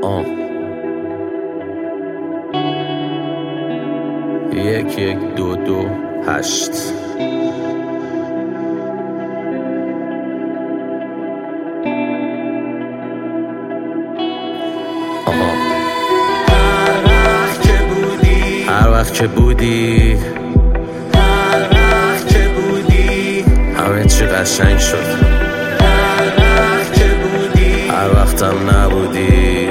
8 هر وقت که بودی همه چی قشنگ شد. هر وقتم نبودی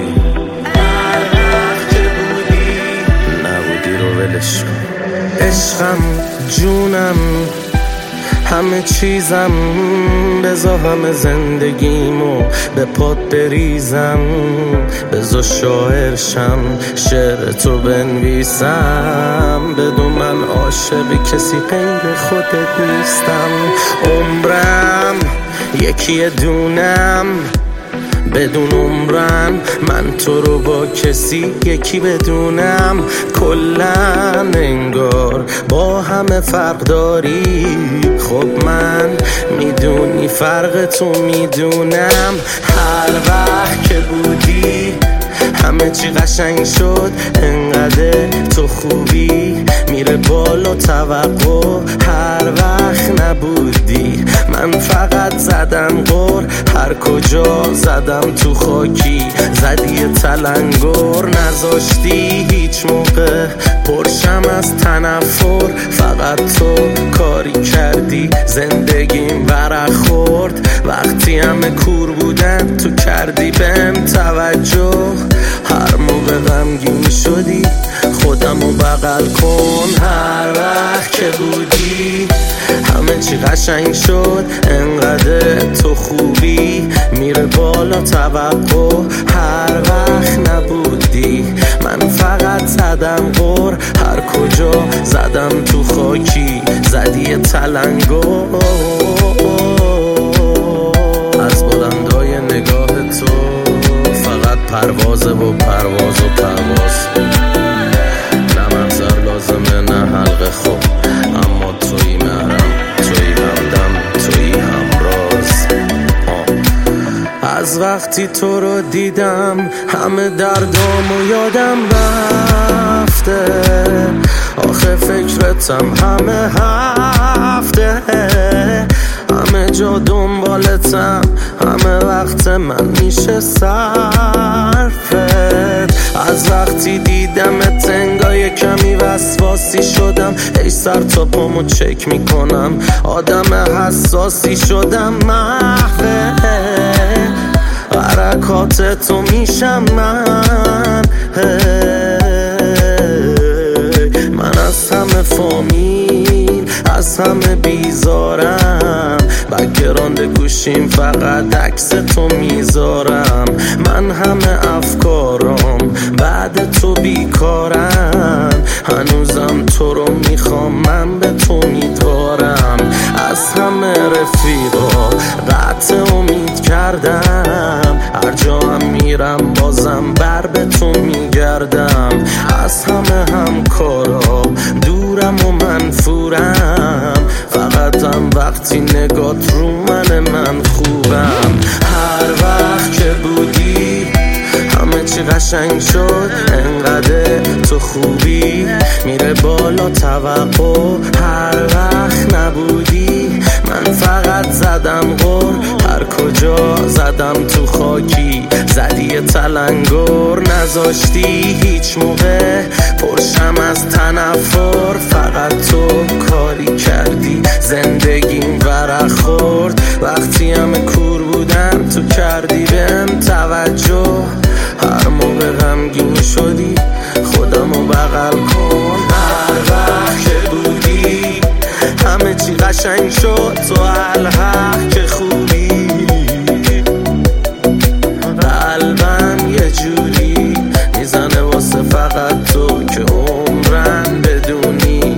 رو ولش کن. عشقم، جونم، همه چیزم، بذار همه زندگیمو به پات بریزم، بذار شاعر شم، شعر تو بنویسم، بدون من عاشق کسی غیر خودت نیستم. عمرم یکی دونم، بدون عمرن من تو رو با کسی یکی بدونم. کلن انگار با همه فرق داری، خب من میدونی فرق تو میدونم. هر وقت که بودی همه چی قشنگ شد، انقدر تو خوبی میره بالا توقع. هر وقت نبودی من فقط زدم غر، هر کجا زدم تو خاکی زدی تلنگر. نذاشتی هیچ موقع پرشم از تنفر، فقط تو کاری کردی زندگیم ورق خورد. وقتی همه کور بودن تو کردی بهم توجه، هر موقع غمگین شدی خودمو بغل کن. هر وقت که بودی همه چی قشنگ شد، انقدر تو خوبی میره بالا توقع. هر وقت نبودی من فقط زدم غر، هر کجا زدم تو خاکی زدی تلنگر. از بلندای نگاه تو فقط پروازه و پرواز و پرواز، نه منظر لازمه نه حلقه خوب، اما توی محرم، توی همدم، توی همراز. از وقتی تو رو دیدم همه دردامو یادم رفته، آخه فکرتم همه هفته، همه جا دنبالتم، همه وقت من میشه صرفت. از وقتی دیدمت انگار کمی وسواسی شدم، ای سر تا پامو چک میکنم، آدم حساسی شدم. محوه حرکات تو میشم من از همه فامیل، از همه بیزارم، بک‌گراند گوشیم فقط عکس تو میذارم. من همه افکارم بعد تو بیکارم، هنوزم تو رو میخوام، من به تو میدوارم. از همه رفیقا قطع امید کردم، هر جا هم میرم بازم بر به تو میگردم. از همه همکارا دورم و منفورم، فقط هم وقتی نگات رو من خوبم. هر وقت که بودی همه چی قشنگ شد، انقدر تو خوبی میره بالا توقع. هر وقت نبودی من فقط زدم غر، هر کجا زدم تو خاکی زدی تلنگر. نذاشتی هیچ موقع پرشم از تنفر، فقط تو کاری کردی زندگیم ورق خورد. وقتی همه کور بودن تو کردی بهم توجه، هر موقع غمگین شدی خودمو بغل کن. هر وقت که بودی همه چی قشنگ شد، تو الحق که خوبی، قلبم یه جوری میزنه واسه فقط تو که عمرن بدونی.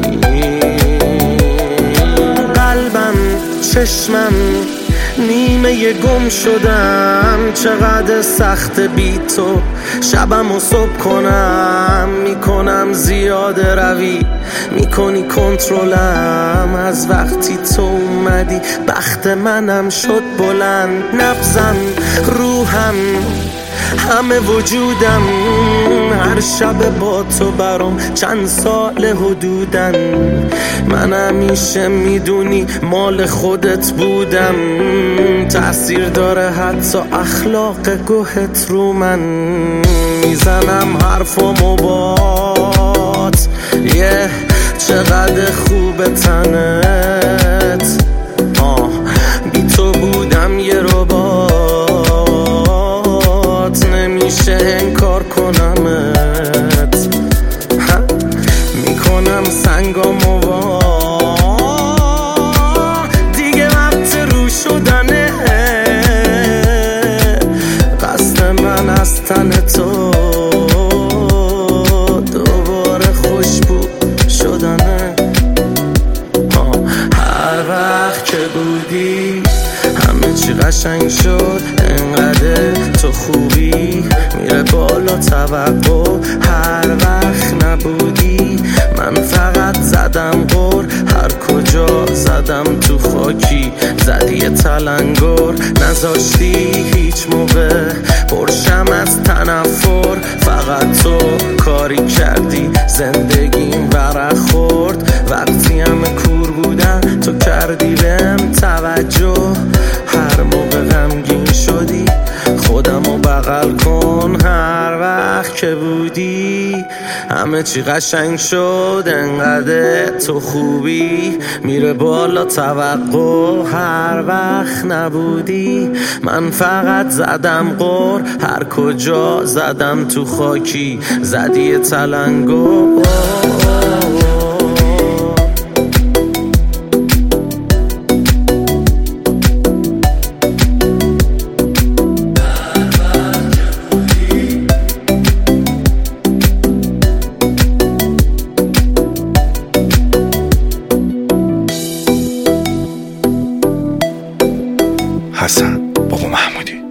قلبم، چشمم، نیمه گم شدم، چقدر سخت بی تو شبم و صبح کنم. میکنم زیاده روی، میکنی کنترلم. از وقتی تو اومدی بخت منم شد بلند، نبضم، روحم، همه وجودم هر شب با تو برام چند سال حدودن. من همیشه میدونی مال خودت بودم، تأثیر داره حتی اخلاق گوهت رو من. میزنم حرفامو بات چقدر خوب تنت، بی تو بودم یه ربات، نمیشه انکار کنمت، میکنم سنگامو وا، دیگه وقت رو شدنه، قصد من از تن تو دوباره خوشبو شدنه. هر وقت که بودی همه چی قشنگ شد، انقدر تو خوبی میره بالا توقع. هر وقت نبودی من فقط زدم غر، هر کجا زدم تو خاکی زدی یه تلنگر. نذاشتی هیچ موقع پرشم از تنفر، فقط تو کاری کردی زندگیم ورق خورد. وقتی همه کور بودن تو کردی بهم توجه، هر موقع غمگین شدی خودمو بغل کن. هر وقت که بودی همه چی قشنگ شد، انقدر تو خوبی میره بالا توقع. هر وقت نبودی من فقط زدم غر، هر کجا زدم تو خاکی زدی تلنگر. حسن بابا محمودی.